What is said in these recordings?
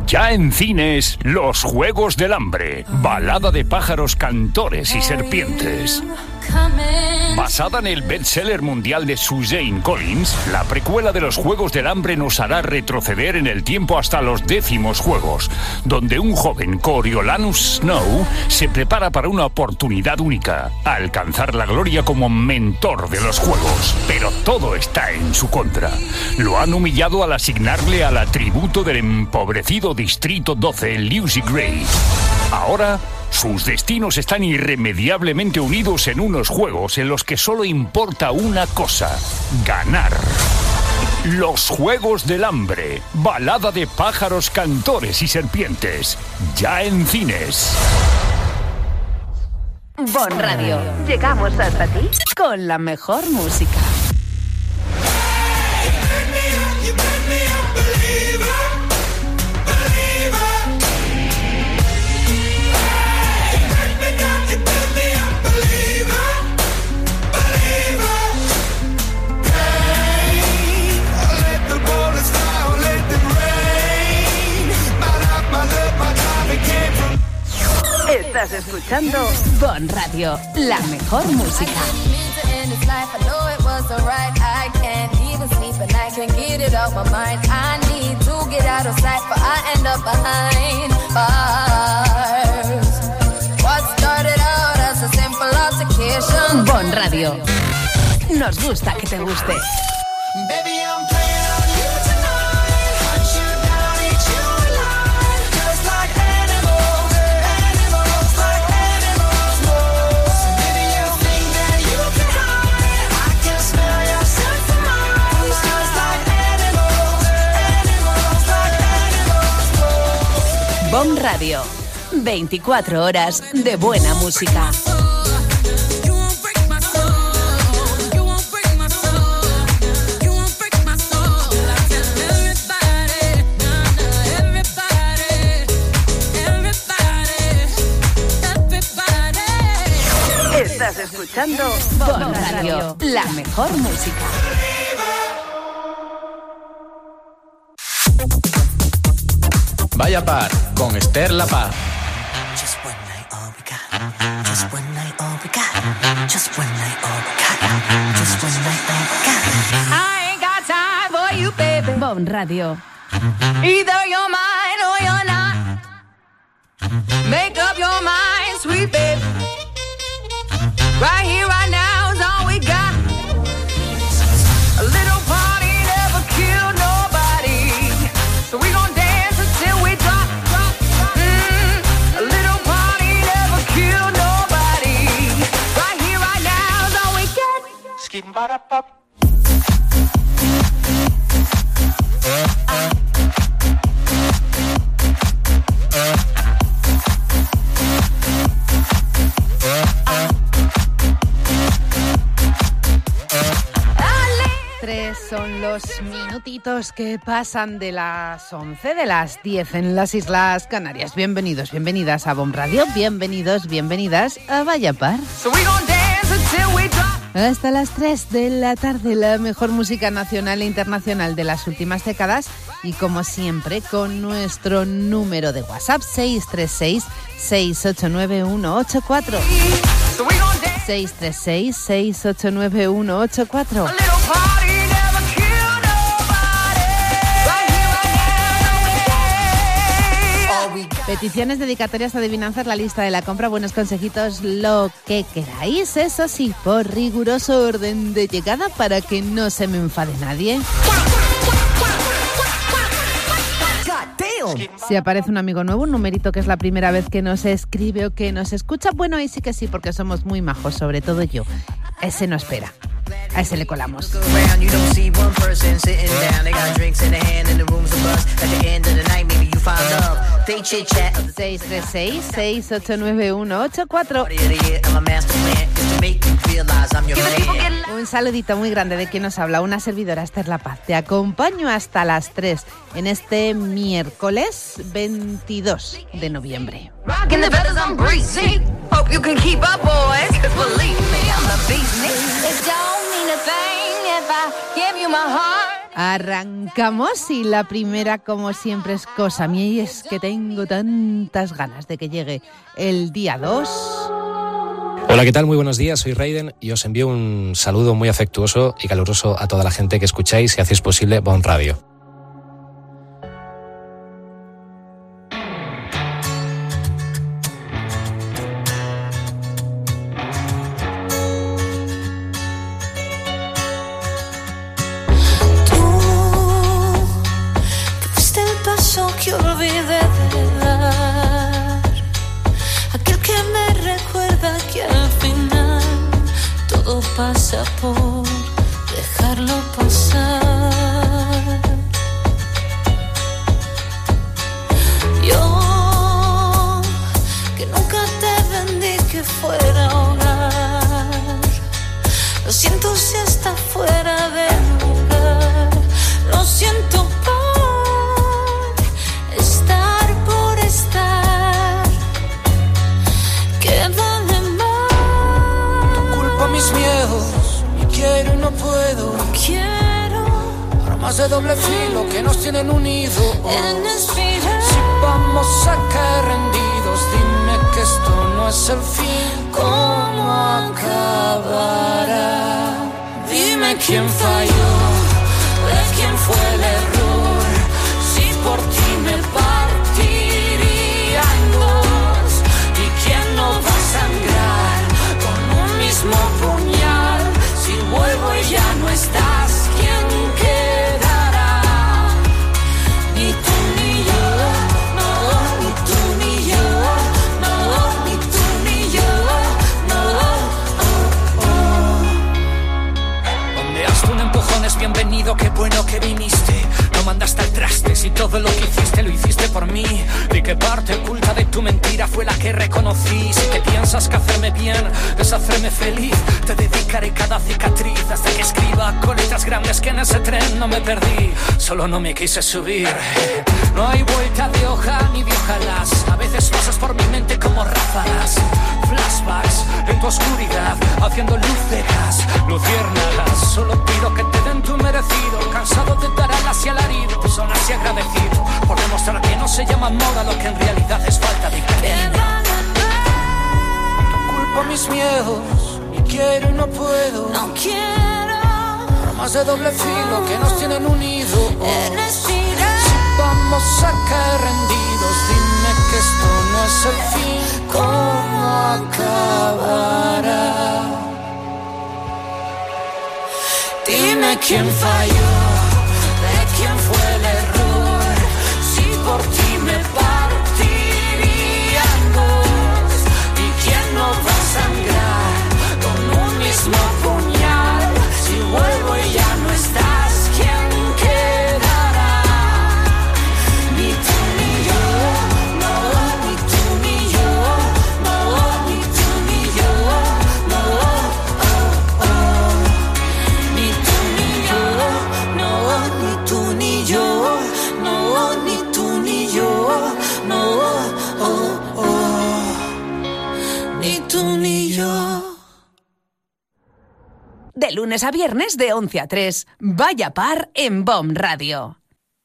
Ya en cines, Los Juegos del Hambre, balada de pájaros, cantores y serpientes. Basada en el bestseller mundial de Suzanne Collins, la precuela de Los Juegos del Hambre nos hará retroceder en el tiempo hasta los 10º Juegos, donde un joven Coriolanus Snow se prepara para una oportunidad única, alcanzar la gloria como mentor de los Juegos. Pero todo está en su contra. Lo han humillado al asignarle al atributo del empobrecido Distrito 12, Lucy Gray. Ahora, sus destinos están irremediablemente unidos en unos juegos en los que solo importa una cosa: ganar. Los Juegos del Hambre, balada de pájaros, cantores y serpientes. Ya en cines. Bon Radio. Llegamos hasta ti con la mejor música. Estás escuchando Bon Radio, la mejor música. Bon Radio. Nos gusta que te guste. Bon Radio, 24 horas de buena música. Estás escuchando Bon Radio, la mejor música. Vaya Par, con Esther La Paz. Just one night, all we got. Just one night, all we got. Just one night, all we got. Just one night, all we got. I ain't got time for you, baby. Bon Radio. Either you're mine or you're not. Make up your mind, sweet baby. Right here, right now is all we got. A little party never killed nobody. So we gon' dance until we drop. A little party never killed nobody. Right here, right now is all we get. Skipping by the pop. Son los minutitos que pasan de las 11 de las 10 en las Islas Canarias. Bienvenidos, bienvenidas a Bon Radio, bienvenidos, bienvenidas a Vaya Par. Hasta las 3 de la tarde, la mejor música nacional e internacional de las últimas décadas, y como siempre con nuestro número de WhatsApp 636-689-184. 636-689-184. Peticiones, dedicatorias, adivinanzas, la lista de la compra, buenos consejitos, lo que queráis. Eso sí, por riguroso orden de llegada para que no se me enfade nadie. Si aparece un amigo nuevo, un numerito que es la primera vez que nos escribe o que nos escucha, bueno, ahí sí que sí, porque somos muy majos, sobre todo yo. Ese no espera. A ese le colamos. 636-689-184. Un saludito muy grande de quien nos habla, una servidora, Esther La Paz. Te acompaño hasta las 3 en este miércoles 22 de noviembre. Arrancamos y la primera, como siempre, es cosa mía y es que tengo tantas ganas de que llegue el día 2. Hola, ¿qué tal? Muy buenos días, soy Raiden y os envío un saludo muy afectuoso y caluroso a toda la gente que escucháis y hacéis posible Bon Radio. Que olvidé de dar, aquel que me recuerda que al final todo pasa por dejarlo pasar. Yo que nunca te vendí que fuera hogar, lo siento si está fuera de lugar, lo siento por mis miedos y quiero y no puedo. No quiero armas de doble filo que nos tienen unidos. En espiral. Si vamos a caer rendidos, dime que esto no es el fin. ¿Cómo acabará? Dime quién falló, de quién fue el error. Si por ti me partiría en dos, y quién no va a sangrar con un mismo puñal. Si vuelvo y ya no estás, ¿quién quedará? Ni tú ni yo, no, ni tú ni yo, no, ni tú ni yo, no, Donde un empujón es bienvenido, qué bueno que viniste. No mandaste al traste si todo lo que hiciste lo hiciste por mí. ¿Y qué parte oculta de tu mentira fue la que reconocí? Si te piensas que hacerme bien es hacerme feliz, te dedicaré cada cicatriz hasta que escriba con letras grandes que en ese tren no me perdí. Solo no me quise subir. No hay vuelta de hoja ni de ojalás. A veces pasas por mi mente como ráfagas. Flashbacks en tu oscuridad, haciendo luz de gas, luciérnagas. Solo pido que te den tu merecido. Cansado de dar alas y alarido, son así agradecido por demostrar que no se llama moda lo que en realidad es falta de cariño. No culpo mis miedos, y quiero y no puedo. No quiero armas de doble filo que nos tienen unidos. En espiral. Si vamos a caer rendidos, dime que esto no es el fin. ¿Cómo acabará? Dime quién falló, de quién fue el error. Si por ti me partiría en dos, y quién no va a sangrar con un mismo puñal. Si vuelvo y ya no estás, ¿quién quedará? Ni tú ni yo, no, ni tú ni yo, no, ni tú ni yo, no, Ni tú ni yo, no, ni tú ni yo, no, ni tú ni yo, no, ni tú ni yo. De lunes a viernes de 11 a 3, Vaya Par en BOM Radio.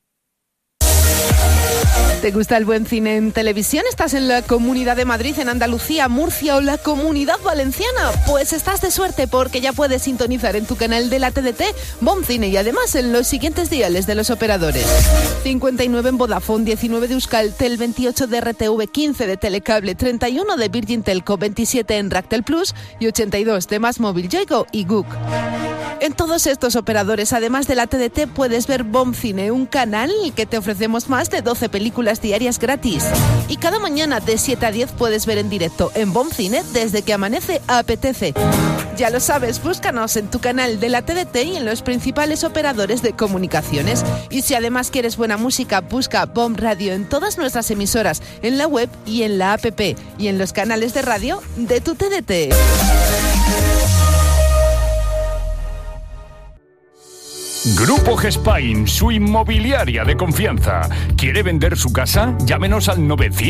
¿Te gusta el buen cine en televisión? ¿Estás en la Comunidad de Madrid, en Andalucía, Murcia o la Comunidad Valenciana? Pues estás de suerte porque ya puedes sintonizar en tu canal de la TDT BOM Cine y además en los siguientes diales de los operadores: 59 en Vodafone, 19 de Euskaltel, 28 de RTV, 15 de Telecable, 31 de Virgin Telco, 27 en Ractel Plus y 82 de Más Móvil, Yoigo y Guk. En todos estos operadores, además de la TDT, puedes ver BOM Cine, un canal que te ofrecemos más de 12 películas diarias gratis. Y cada mañana de 7 a 10 puedes ver en directo en BOM Cine desde que amanece apetece. Ya lo sabes, búscanos en tu canal de la TDT y en los principales operadores de comunicaciones. Y si además quieres buena música, busca BOM Radio en todas nuestras emisoras, en la web y en la app y en los canales de radio de tu TDT. Grupo Gespain, su inmobiliaria de confianza. ¿Quiere vender su casa? Llámenos al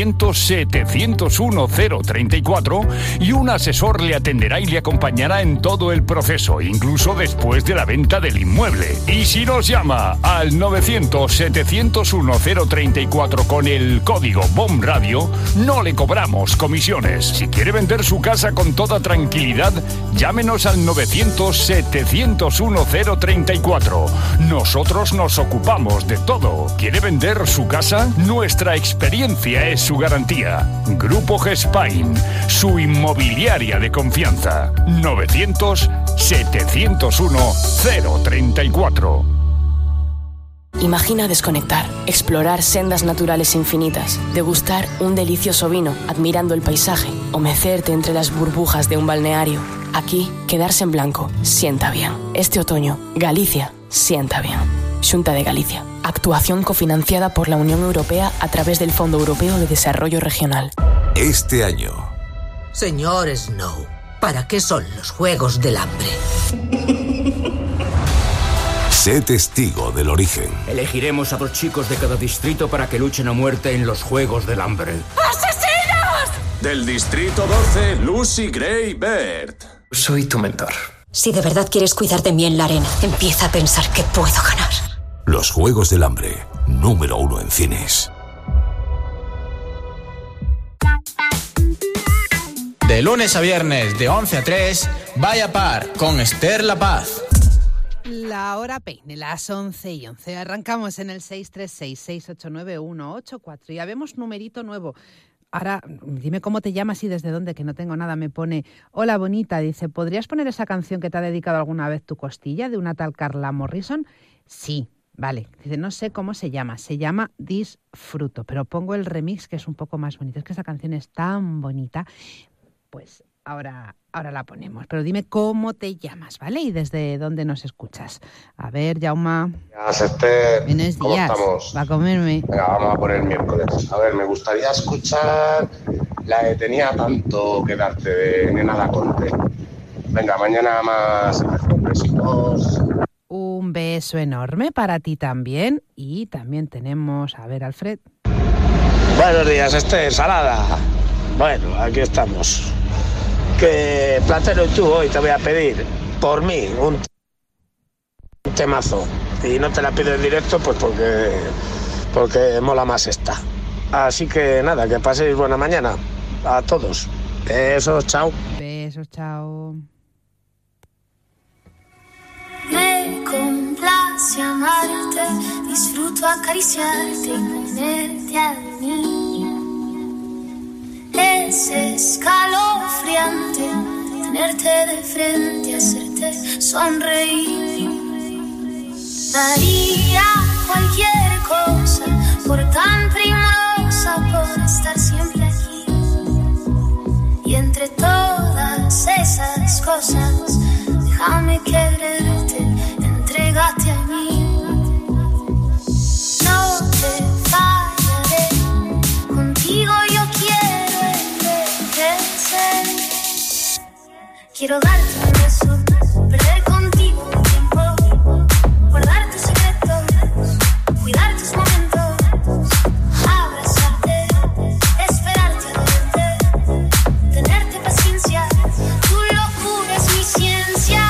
900-701-034 y un asesor le atenderá y le acompañará en todo el proceso, incluso después de la venta del inmueble. Y si nos llama al 900-701-034 con el código BOM Radio, no le cobramos comisiones. Si quiere vender su casa con toda tranquilidad, llámenos al 900-701-034. Nosotros nos ocupamos de todo. ¿Quiere vender su casa? Nuestra experiencia es su garantía. Grupo Gespain, su inmobiliaria de confianza. 900-701-034. Imagina desconectar, explorar sendas naturales infinitas, degustar un delicioso vino admirando el paisaje o mecerte entre las burbujas de un balneario. Aquí, quedarse en blanco sienta bien. Este otoño, Galicia sienta bien. Xunta de Galicia. Actuación cofinanciada por la Unión Europea a través del Fondo Europeo de Desarrollo Regional. Este año. Señor Snow, ¿para qué son los Juegos del Hambre? Sé testigo del origen. Elegiremos a 2 chicos de cada distrito para que luchen a muerte en los Juegos del Hambre. ¡Asesinos! Del distrito 12, Lucy Gray Baird. Soy tu mentor. Si de verdad quieres cuidar de mí en la arena, empieza a pensar que puedo ganar. Los Juegos del Hambre, número 1 en cines. De lunes a viernes, de 11 a 3, Vaya Par, con Esther La Paz. La hora peine, las 11:11. Arrancamos en el 636-689-184 y habemos numerito nuevo. Ahora, dime cómo te llamas y desde dónde, que no tengo nada. Me pone, hola bonita, dice, ¿podrías poner esa canción que te ha dedicado alguna vez tu costilla, de una tal Carla Morrison? Sí, vale. Dice, no sé cómo se llama Disfruto, pero pongo el remix que es un poco más bonito. Es que esa canción es tan bonita. Pues ahora la ponemos, pero dime cómo te llamas, ¿vale? Y desde dónde nos escuchas. A ver, Jauma. Buenos días. Va a comerme. Venga, vamos a poner el miércoles. A ver, me gustaría escuchar la de Tenía tanto que darte, de Nena Laconte. Venga, mañana más. Besitos. Un beso enorme para ti también. Y también tenemos, a ver, Alfred. Buenos días, Salada. Bueno, aquí estamos. Que Platero y tú hoy te voy a pedir, por mí, un temazo. Y no te la pido en directo, pues porque mola más esta. Así que nada, que paséis buena mañana a todos. Besos, chao. Besos, chao. Me complace amarte, disfruto acariciarte y ponerte a mí. Es escalofriante tenerte de frente, hacerte sonreír. Daría cualquier cosa por tan primorosa, por estar siempre aquí. Y entre todas esas cosas, déjame quererte, entrégate a mí. No te fallaré, contigo yo quiero envejecer. Quiero darte un beso, perder contigo un tiempo, guardar tus secretos, cuidar tus momentos, abrazarte, esperarte a verte, tenerte paciencia, tu locura es mi ciencia.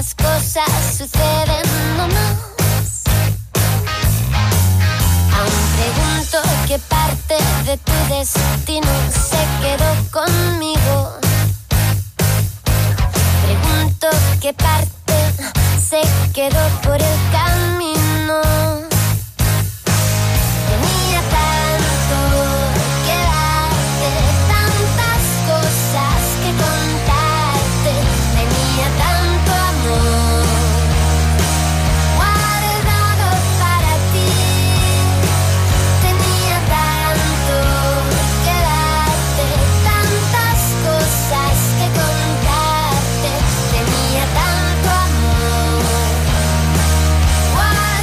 las cosas suceden nomás. Aún pregunto qué parte de tu destino se quedó conmigo. Pregunto qué parte se quedó por el camino. Tenía tanto que darte, tantas cosas que contarte. Tenía tanto amor guardado para ti. Tenía tanto que darte, tantas cosas que contarte. Tenía tanto amor guardado.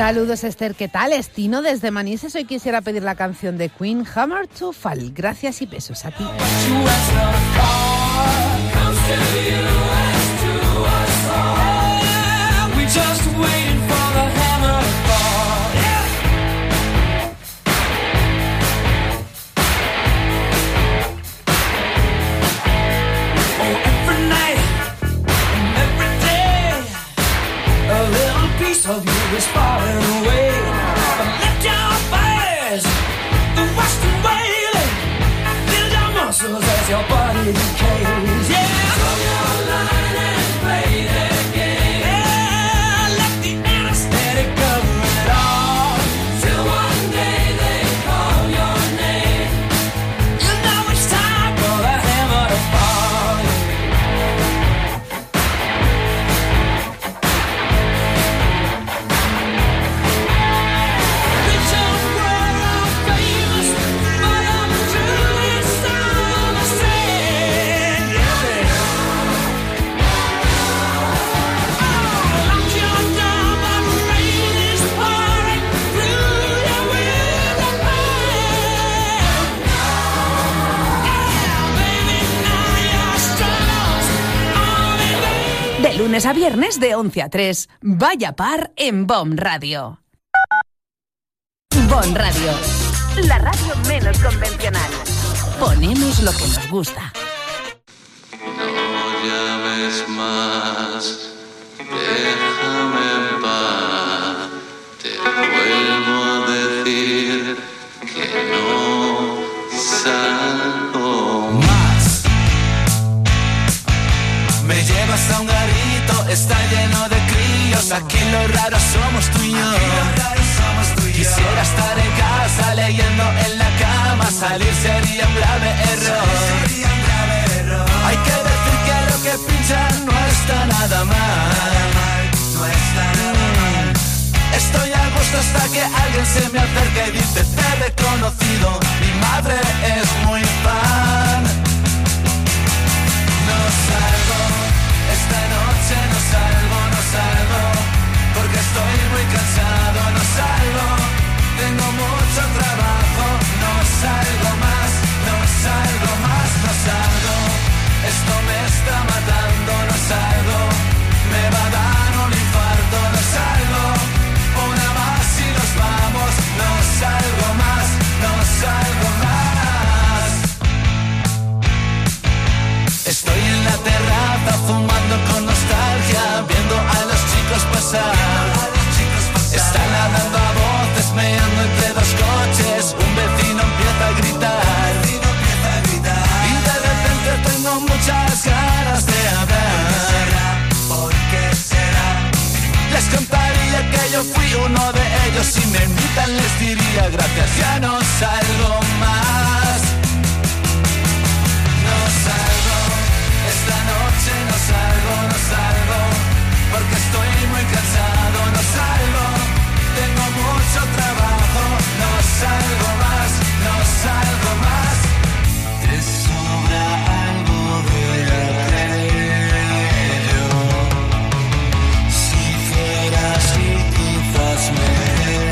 Saludos, Esther, ¿qué tal? Estino desde Manises. Hoy quisiera pedir la canción de Queen, Hammer to Fall. Gracias y besos a ti. Of you is falling away, but lift your fires, the western wailing, build your muscles as your body decays. Yeah, draw your line and play their game. Yeah, let the anesthetic cover it all, till one day they call your name. You know it's time for the hammer to fall. De lunes a viernes de 11 a 3, Vaya Par en BOM Radio. BOM Radio, la radio menos convencional. Ponemos lo que nos gusta. No llames más, déjame en paz. Te vuelvo a decir que no salgo más. Me llevas a un garito, está lleno de críos. Aquí lo raro somos tú y yo. Quisiera estar en casa leyendo en la cama. Salir sería un grave error. Hay que decir que lo que pinchan no está nada mal. Estoy a gusto hasta que alguien se me acerque y dice: te he reconocido, mi madre es muy fan. No salgo, esta noche no salgo, porque estoy muy cansado, no salgo, tengo mucho trabajo, no salgo más, esto me está matando, no salgo, me va a dar un infarto, no salgo, una más y nos vamos, no salgo más. Estoy en la terraza fumando con nostalgia, viendo a los chicos pasar. Están hablando a voces, meando entre dos coches. Un vecino empieza a gritar. Y de repente tengo muchas ganas de hablar. ¿Por qué será? Les contaría que yo fui uno de ellos. Si me invitan les diría gracias, ya no salgo más. No salgo, esta noche no salgo, porque estoy muy cansado, no salgo, tengo mucho trabajo, no salgo más. Te sobra algo de aquello, si fuera así quizás me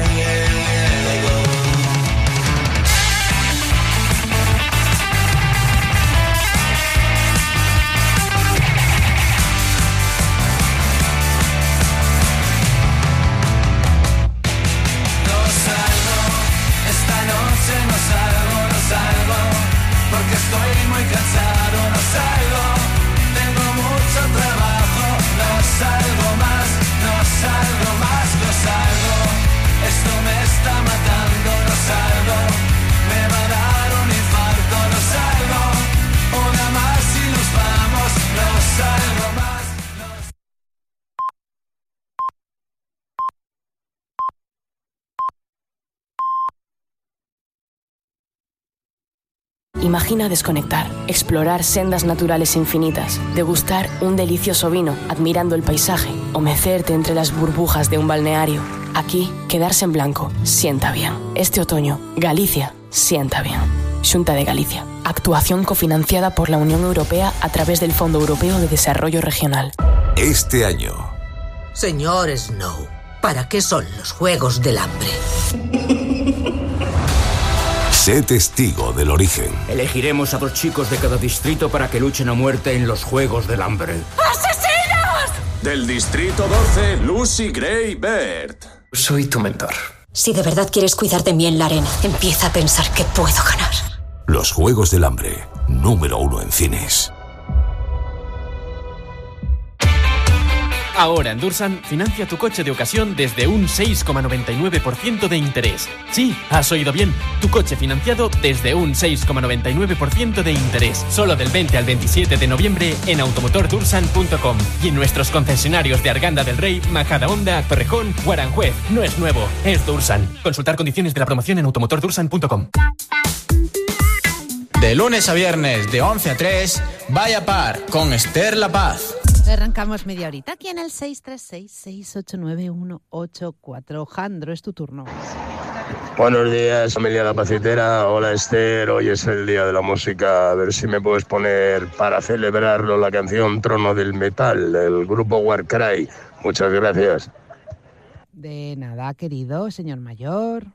porque estoy muy cansado, no salgo, tengo mucho trabajo, no salgo más, no salgo, esto me está matando, no salgo, me va a dar un infarto, no salgo, una más y nos vamos, no salgo más. Imagina desconectar, explorar sendas naturales infinitas, degustar un delicioso vino admirando el paisaje o mecerte entre las burbujas de un balneario. Aquí, quedarse en blanco sienta bien. Este otoño, Galicia sienta bien. Xunta de Galicia. Actuación cofinanciada por la Unión Europea a través del Fondo Europeo de Desarrollo Regional. Este año. Señor Snow, ¿Para qué son los Juegos del Hambre? Sé testigo del origen. Elegiremos a 2 chicos de cada distrito para que luchen a muerte en los Juegos del Hambre. ¡Asesinos! Del distrito 12, Lucy Gray Baird. Soy tu mentor. Si de verdad quieres cuidar de mí en la arena, empieza a pensar que puedo ganar. Los Juegos del Hambre, número 1 en cines. Ahora en Dursan, financia tu coche de ocasión desde un 6,99% de interés. Sí, has oído bien. Tu coche financiado desde un 6,99% de interés. Solo del 20 al 27 de noviembre en automotordursan.com y en nuestros concesionarios de Arganda del Rey, Majadahonda, Torrejón o Aranjuez. No es nuevo, es Dursan. Consultar condiciones de la promoción en automotordursan.com. De lunes a viernes, de 11 a 3, Vaya Par con Esther La Paz. Arrancamos media horita aquí en el 636-689-184. Jandro, es tu turno. Buenos días, familia La Pacitera. Hola, Esther. Hoy es el día de la música. A ver si me puedes poner para celebrarlo la canción Trono del Metal del grupo Warcry. Muchas gracias. De nada, querido señor mayor.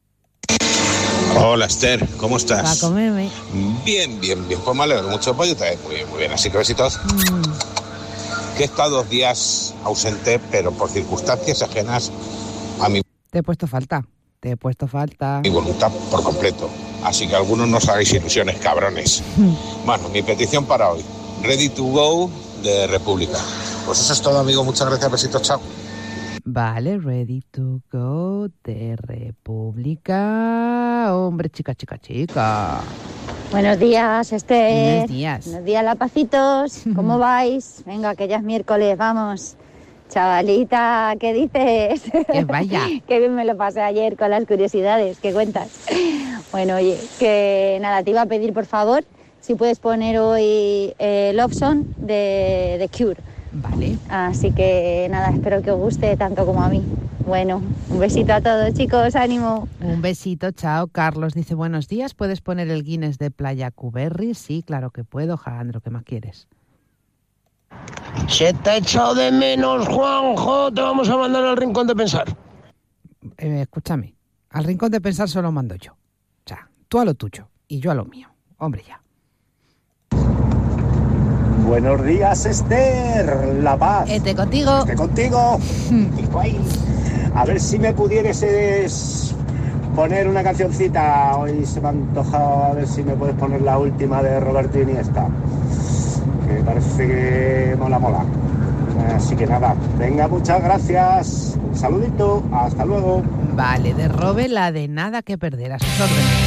Hola, Esther, ¿cómo estás? Va a comerme. Bien. Pues me alegro mucho. Pues yo también muy bien. Así que besitos. Que he estado 2 días ausente, pero por circunstancias ajenas a mi... Te he puesto falta. Mi voluntad por completo. Así que algunos no os hagáis ilusiones, cabrones. Bueno, mi petición para hoy. Ready to Go de República. Pues eso es todo, amigo. Muchas gracias. Besitos. Chao. Vale, Ready to Go de República. Hombre, chica. Buenos días, Esther. Buenos días. Buenos días, Lapacitos. ¿Cómo vais? Venga, que ya es miércoles, vamos. Chavalita, ¿qué dices? Que vaya. Qué bien me lo pasé ayer con las curiosidades. ¿Qué cuentas? Bueno, oye, que nada, te iba a pedir, por favor, si puedes poner hoy Love Song de The Cure. Vale. Así que nada, espero que os guste tanto como a mí. Bueno, un besito a todos, chicos, ánimo. Un besito, chao. Carlos dice, buenos días, ¿puedes poner el Guinness de Playa Cuberri? Sí, claro que puedo, Jandro, ¿qué más quieres? Se te ha echado de menos, Juanjo. Te vamos a mandar al Rincón de Pensar. Escúchame, al Rincón de Pensar solo mando yo. O sea, tú a lo tuyo y yo a lo mío. Hombre, ya. Buenos días, Esther, La Paz. Esté contigo. A ver si me pudieras poner una cancioncita. Hoy se me ha antojado, a ver si me puedes poner la última de Roberto Iniesta. Que parece que mola. Así que nada, venga, muchas gracias. Un saludito, hasta luego. Vale, de Robe, la de Nada que perder, a sus órdenes.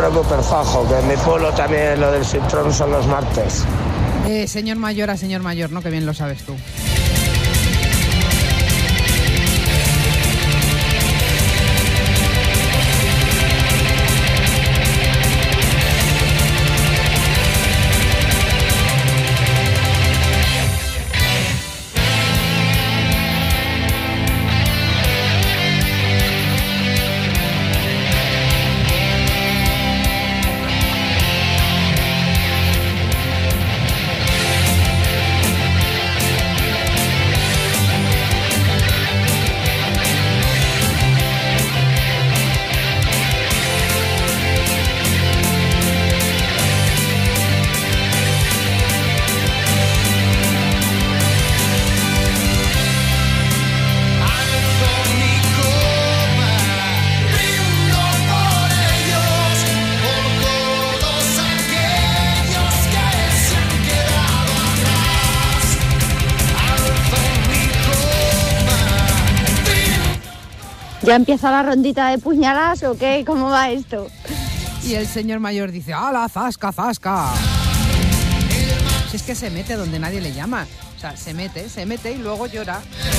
preocupes, Fajo, que en mi pueblo también lo del Sintrón son los martes. Señor mayor a señor mayor, ¿no? Que bien lo sabes tú. ¿Ya empieza la rondita de puñaladas o qué? ¿Cómo va esto? Y el señor mayor dice, ¡hala, zasca, zasca! Si es que se mete donde nadie le llama. O sea, se mete y luego llora.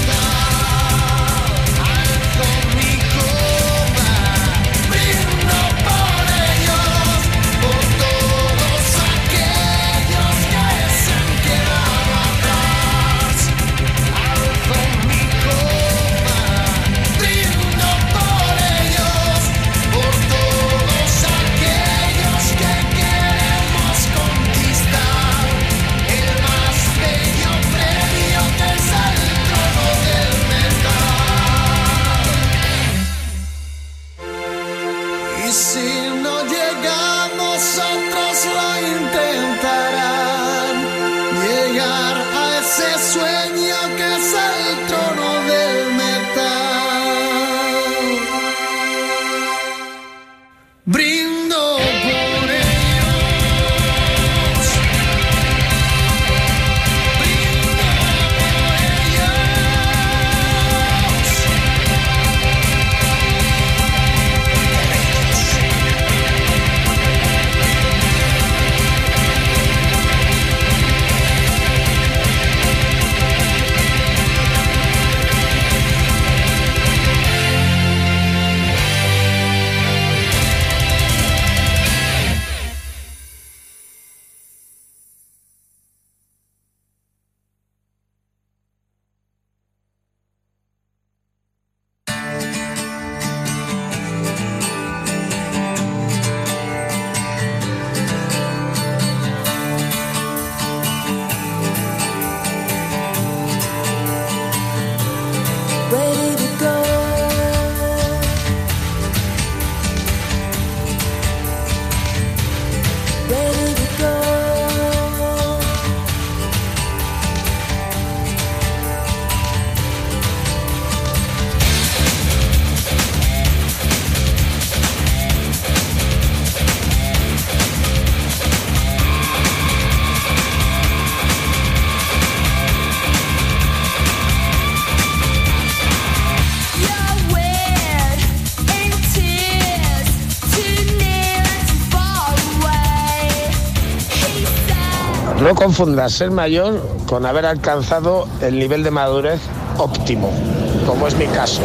No confundas ser mayor con haber alcanzado el nivel de madurez óptimo, como es mi caso.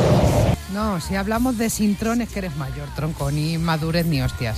No, si hablamos de Sintrón es que eres mayor, tronco, ni madurez ni hostias.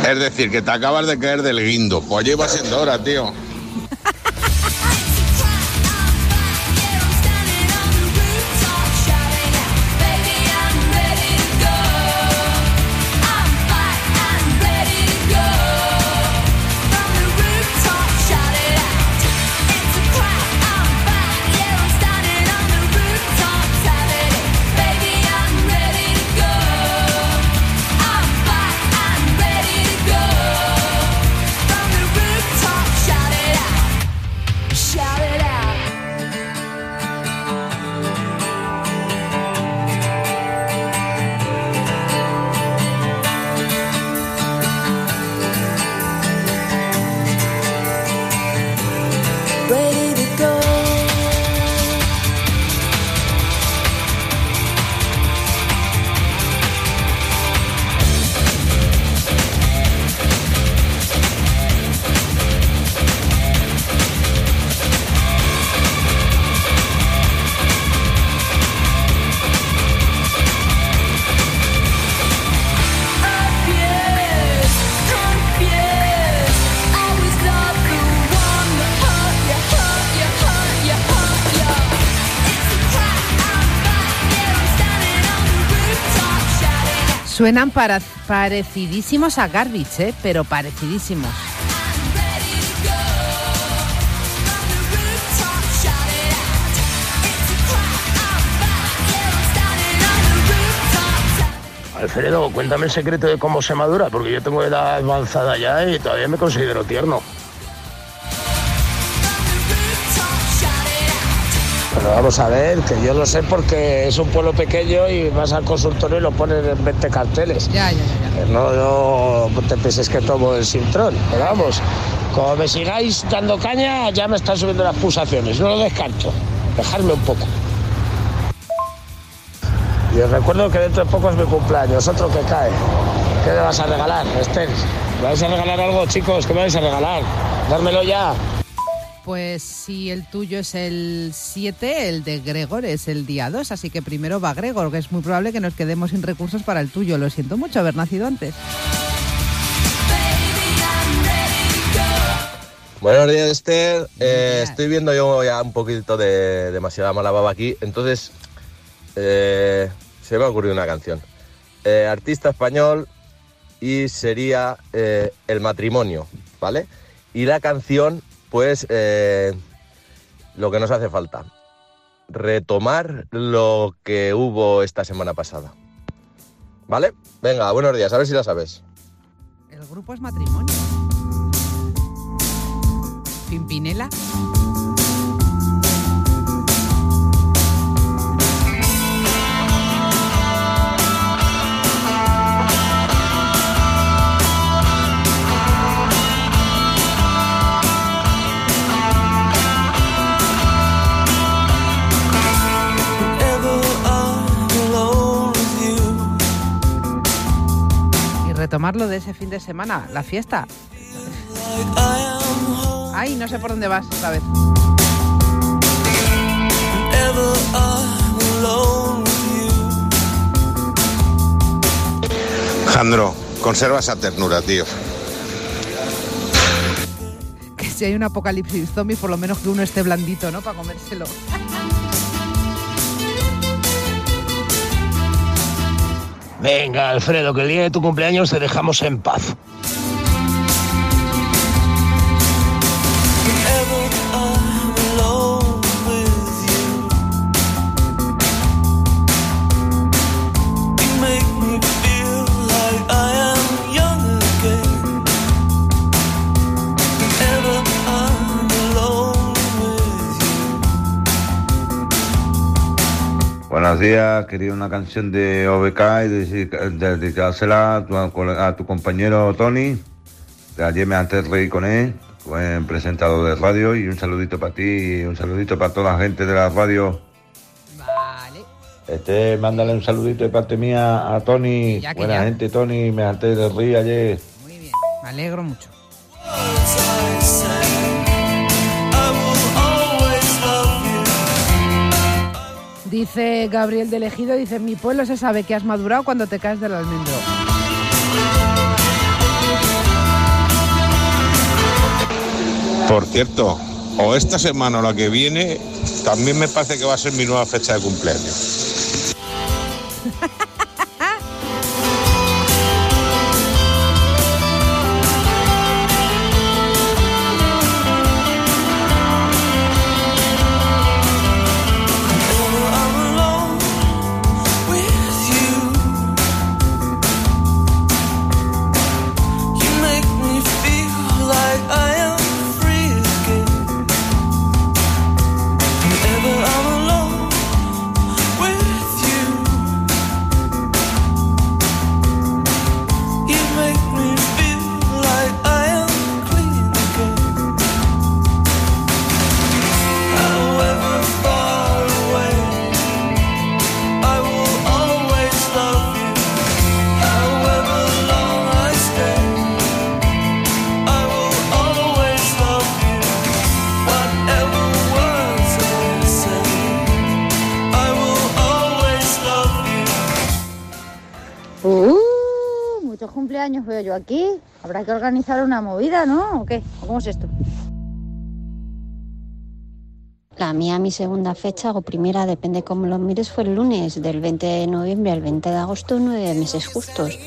Es decir, que te acabas de caer del guindo. Pues ya iba siendo hora, tío. Suenan parecidísimos a Garbage, pero parecidísimos. Alfredo, cuéntame el secreto de cómo se madura, porque yo tengo edad avanzada ya y todavía me considero tierno. Pero vamos a ver, que yo lo sé porque es un pueblo pequeño y vas al consultorio y lo ponen en 20 carteles. Ya. No te penses que tomo el Sintrón, pero vamos, como me sigáis dando caña, ya me están subiendo las pulsaciones, no lo descarto, dejarme un poco. Y os recuerdo que dentro de poco es mi cumpleaños, otro que cae. ¿Qué me vas a regalar, Esther? ¿Me vais a regalar algo, chicos? ¿Qué me vais a regalar? Dármelo ya. Pues si el tuyo es el 7, el de Gregor es el día 2, así que primero va Gregor, que es muy probable que nos quedemos sin recursos para el tuyo. Lo siento mucho haber nacido antes. Buenos días, Esther. Estoy viendo yo ya un poquito de demasiada mala baba aquí, entonces se me ha ocurrido una canción. Artista español y sería El matrimonio, ¿vale? Y la canción, pues, lo que nos hace falta, retomar lo que hubo esta semana pasada, ¿vale? Venga, buenos días, a ver si la sabes. El grupo es Matrimonio. Pimpinela. Retomarlo de ese fin de semana, la fiesta. Ay, no sé por dónde vas esta vez. Jandro, conserva esa ternura, tío. Que si hay un apocalipsis zombie, por lo menos que uno esté blandito, ¿no? Para comérselo. Venga, Alfredo, que el día de tu cumpleaños te dejamos en paz. Buenos días, quería una canción de OBK y dedicársela a tu compañero Tony, que ayer me antes reí con él, buen presentador de radio, y un saludito para ti y un saludito para toda la gente de la radio. Vale. Mándale un saludito de parte mía a Tony, buena gente Tony, me harté de reír ayer. Muy bien, me alegro mucho. Dice Gabriel de Ejido, dice, en mi pueblo se sabe que has madurado cuando te caes del almendro. Por cierto, o esta semana o la que viene, también me parece que va a ser mi nueva fecha de cumpleaños. Muchos cumpleaños veo yo aquí. Habrá que organizar una movida, ¿no? ¿O qué? ¿Cómo es esto? La mía, mi segunda fecha o primera, depende cómo lo mires, fue el lunes, del 20 de noviembre al 20 de agosto, 9 meses justos.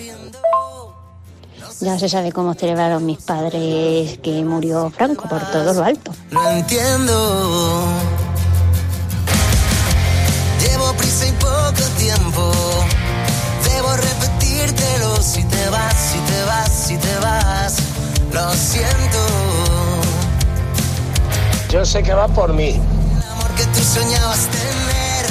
Ya se sabe cómo celebraron mis padres que murió Franco por todo lo alto. No entiendo. Llevo prisa y poco tiempo. Debo repetírtelo. Si te vas, si te vas, si te vas. Lo siento. Yo sé que va por mí. El amor que tú soñabas tener.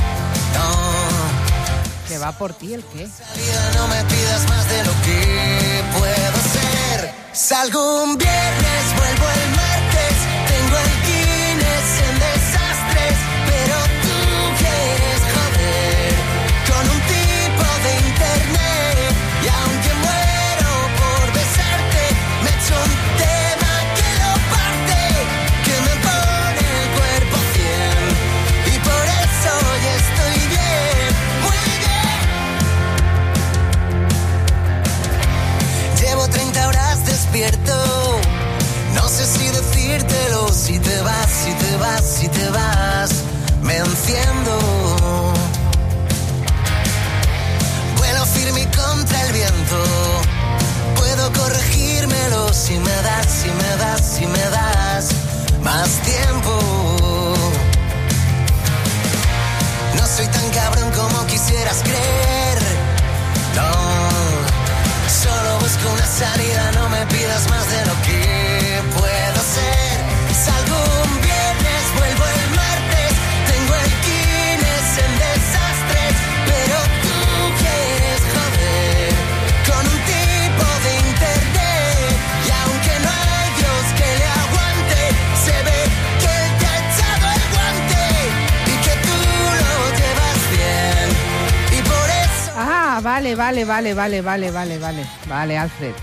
No. ¿Que va por ti el qué? Salida, no me pidas más de lo que puedo ser. Salgo un viernes, vuelvo el martes. Tengo el Guinness en desastres. Pero tú quieres joder con un tipo de internet. Y aunque muero por besarte, me echo un tema que lo parte, que me pone el cuerpo 100. Y por eso hoy estoy bien, muy bien. Llevo 30 horas despierto. No sé si decírtelo. Si te vas, si te vas, si te vas, me enciendo. Vuelo firme contra el viento. Puedo corregírmelo si me das, si me das, si me das más tiempo. No soy tan cabrón como quisieras creer. No, solo busco una salida. No me pidas más de lo que puedo ser. Salgo un viernes, vuelvo el martes. Tengo el Guinness en desastres. Pero tú quieres joder con un tipo de internet. Y aunque no hay Dios que le aguante, se ve que él te ha echado el guante y que tú lo llevas bien. Y por eso... Ah, vale, Alfred.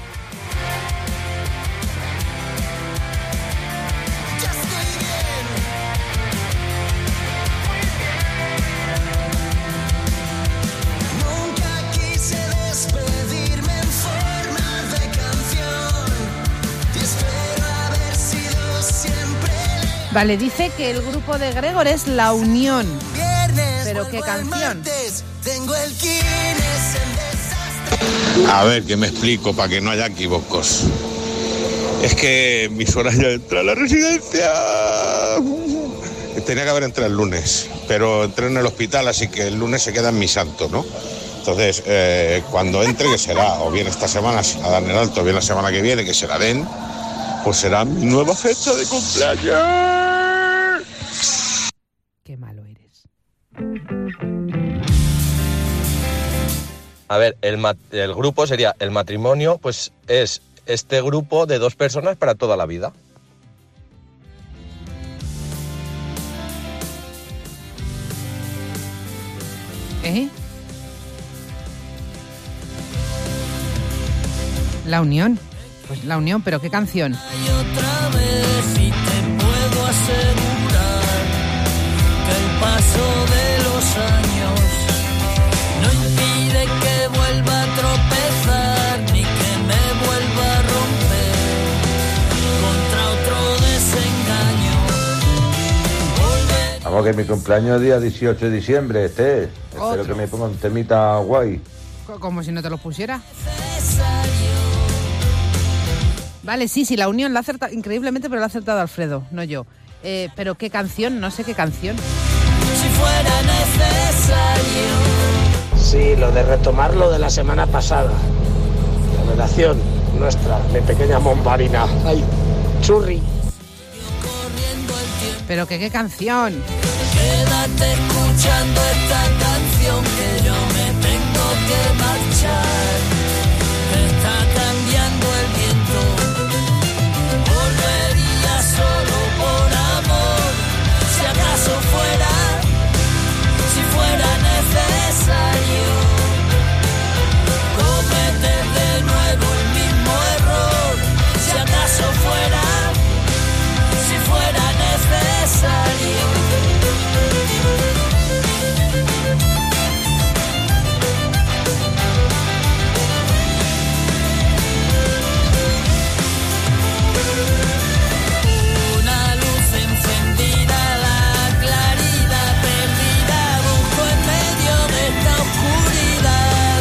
Nunca quise despedirme en forma de canción. Y espero haber sido siempre. Vale, dice que el grupo de Gregor es La Unión. Viernes, ¿Pero qué vuelvo el canción? martes, tengo el Guinness en desastre. A ver, que me explico para que no haya equívocos. Es que mi suegra ya entra a la residencia. Tenía que haber entrado el lunes, pero entré en el hospital, así que el lunes se queda en mi santo, ¿no? Entonces, cuando entre, que será, o bien esta semana, si la dan el alto, o bien la semana que viene, que se la den, pues será mi nueva fecha de cumpleaños. Qué malo eres. A ver, el grupo sería el matrimonio, pues es este grupo de dos personas para toda la vida. La Unión. Pues La Unión, pero ¿qué canción? Y otra vez, y te puedo asegurar que el paso de los años no impide que vuelva a tropezar ni que me vuelva a romper contra otro No, que mi cumpleaños es día 18 de diciembre, Espero Otro. que me ponga un temita guay. Como si no te lo pusiera. Vale, sí, la unión la ha acertado increíblemente, pero la ha acertado Alfredo, no yo. Pero qué canción, no sé qué canción. Si fuera necesario. Sí, lo de retomar lo de la semana pasada. La redacción nuestra, de Pequeña Mombarina. ¡Ay, churri! Pero qué canción. Quédate escuchando esta canción que yo me tengo que marchar. Está cambiando el viento. Volvería solo por amor. Si acaso fuera, si fuera necesario cometer de nuevo el mismo error. Si acaso fuera, si fuera necesario. Una luz encendida, la claridad perdida, busco en medio de esta oscuridad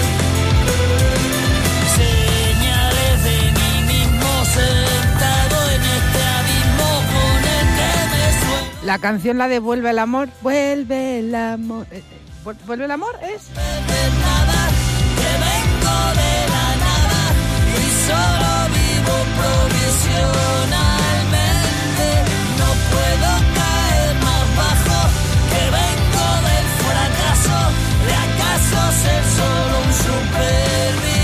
señales de mí mismo sentado en este abismo con el que me suena. La canción la de Vuelve el amor. Vuelve el amor. ¿Vuelve el amor? ¿Es? Que vengo de la nada y solo vivo provisionalmente. No puedo caer más bajo, que vengo del fracaso. ¿De acaso ser solo un superviviente?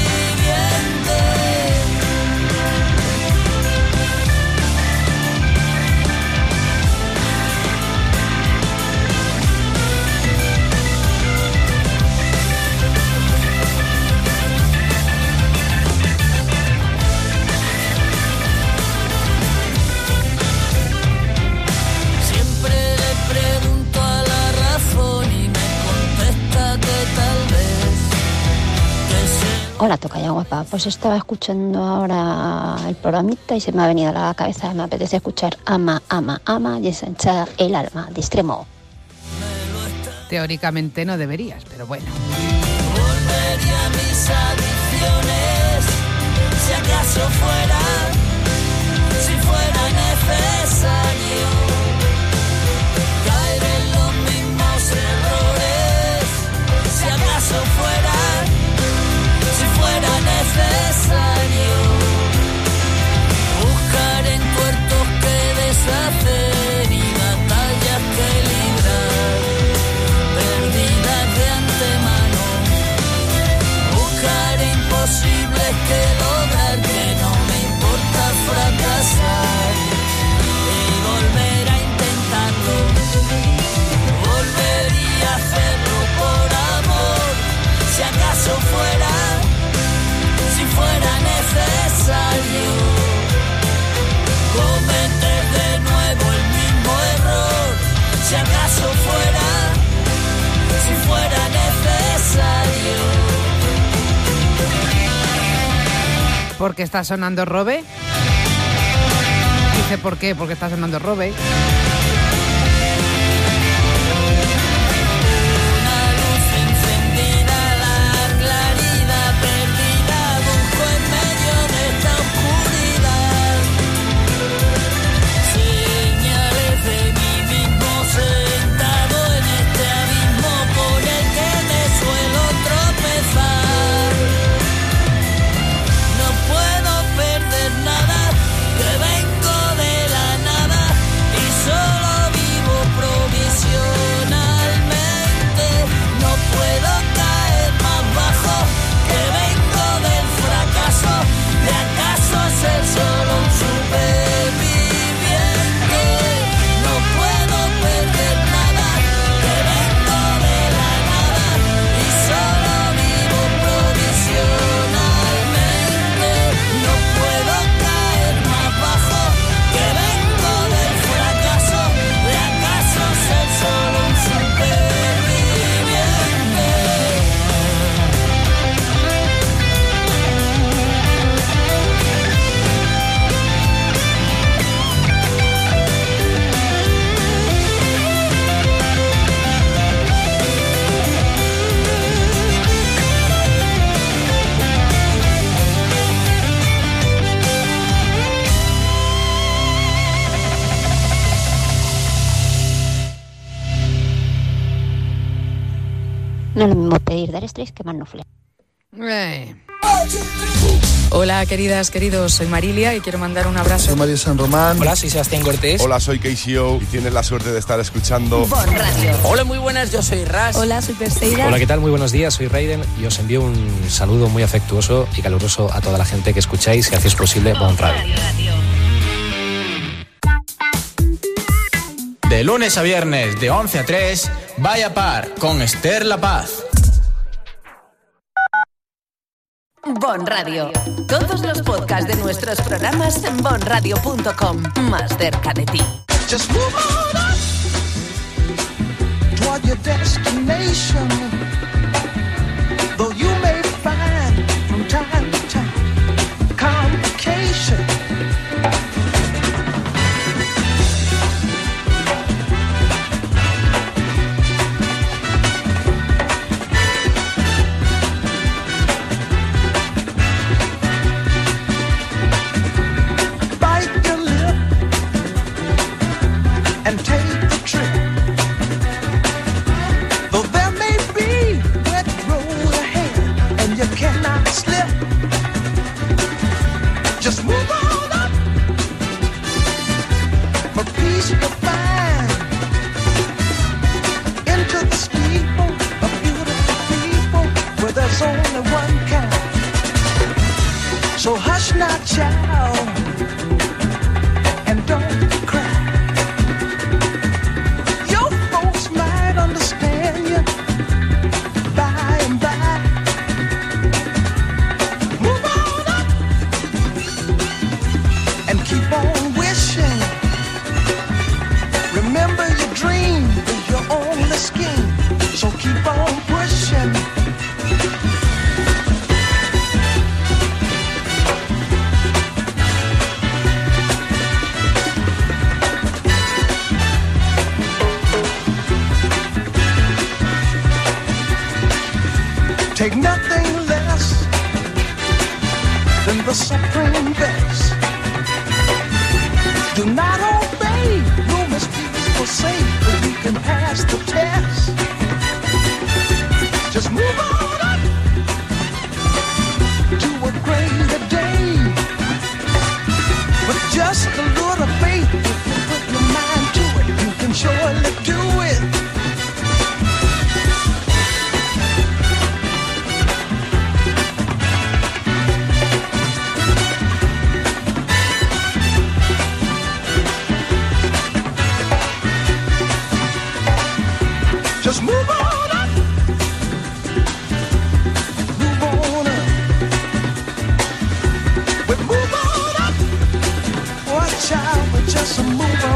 Hola, tocaya guapa. Pues estaba escuchando ahora el programita y se me ha venido a la cabeza, me apetece escuchar Ama, Ama, Ama y ensanchar el alma de Extremo. Teóricamente no deberías, pero bueno. Volvería a mis adicciones, si acaso fuera, si fuera necesario, caer en los mismos errores, si acaso fuera, si fuera necesario, buscar en tuertos que deshacer y batallas que librar, perdidas de antemano, buscar imposibles que lograr, que no me importa fracasar y volver a intentarlo, volvería a hacerlo por amor, si acaso fuera, si fuera necesario cometer de nuevo el mismo error, si acaso fuera, si fuera necesario. ¿Por qué está sonando Robe? Dice por qué, porque está sonando Robe. So No es lo mismo pedir del estrés que Manufle. Hola, queridas, queridos, soy Marilia y quiero mandar un abrazo. Soy María San Román. Hola, soy Sebastián Cortés. Hola, soy KCO y tienes la suerte de estar escuchando Bon Radio. Hola, muy buenas, yo soy Ras. Hola, soy Perseida. Hola, ¿qué tal? Muy buenos días, soy Raiden y os envío un saludo muy afectuoso y caluroso a toda la gente que escucháis y hacéis posible Bon Radio. De lunes a viernes, de 11 a 3, Vaya Par con Esther La Paz. Bon Radio. Todos los podcasts de nuestros programas en bonradio.com. Más cerca de ti. Just move on up toward your destination. Though you may find from time to time complication. And take the trip. Though there may be wet road ahead and you cannot slip, just move on up for peace to find. Into the steeple of beautiful people where there's only one kind. So hush not, child, and don't cry. Understand you by and by. Move on up and keep on wishing. Remember your dream is your only scheme, so keep on pushing. Take nothing less than the supreme best. Do not obey, no mistakes for sake, but you can pass the test. Just move on up to a greater day. With just a little faith, if you put your mind to it, you can surely do it. Just move on up. Move on up. But move on up. Watch out, but just move on